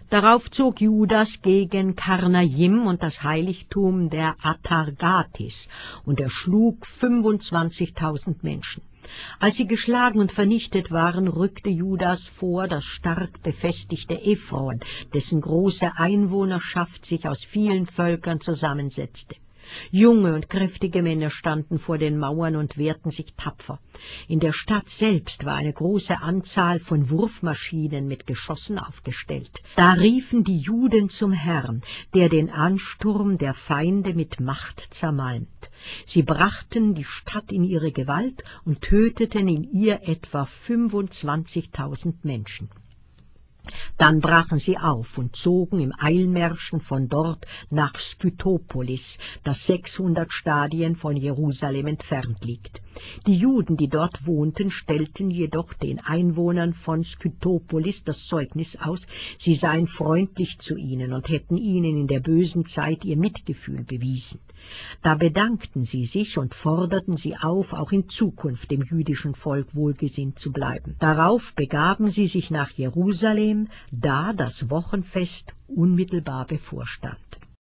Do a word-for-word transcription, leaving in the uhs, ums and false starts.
Darauf zog Judas gegen Karnaim und das Heiligtum der Atargatis und erschlug fünfundzwanzigtausend Menschen. Als sie geschlagen und vernichtet waren, rückte Judas vor das stark befestigte Ephron, dessen große Einwohnerschaft sich aus vielen Völkern zusammensetzte. Junge und kräftige Männer standen vor den Mauern und wehrten sich tapfer. In der Stadt selbst war eine große Anzahl von Wurfmaschinen mit Geschossen aufgestellt. Da riefen die Juden zum Herrn, der den Ansturm der Feinde mit Macht zermalmt. Sie brachten die Stadt in ihre Gewalt und töteten in ihr etwa fünfundzwanzigtausend Menschen. Dann brachen sie auf und zogen im Eilmärschen von dort nach Skytopolis, das sechshundert Stadien von Jerusalem entfernt liegt. Die Juden, die dort wohnten, stellten jedoch den Einwohnern von Skytopolis das Zeugnis aus, sie seien freundlich zu ihnen und hätten ihnen in der bösen Zeit ihr Mitgefühl bewiesen. Da bedankten sie sich und forderten sie auf, auch in Zukunft dem jüdischen Volk wohlgesinnt zu bleiben. Darauf begaben sie sich nach Jerusalem, da das Wochenfest unmittelbar bevorstand.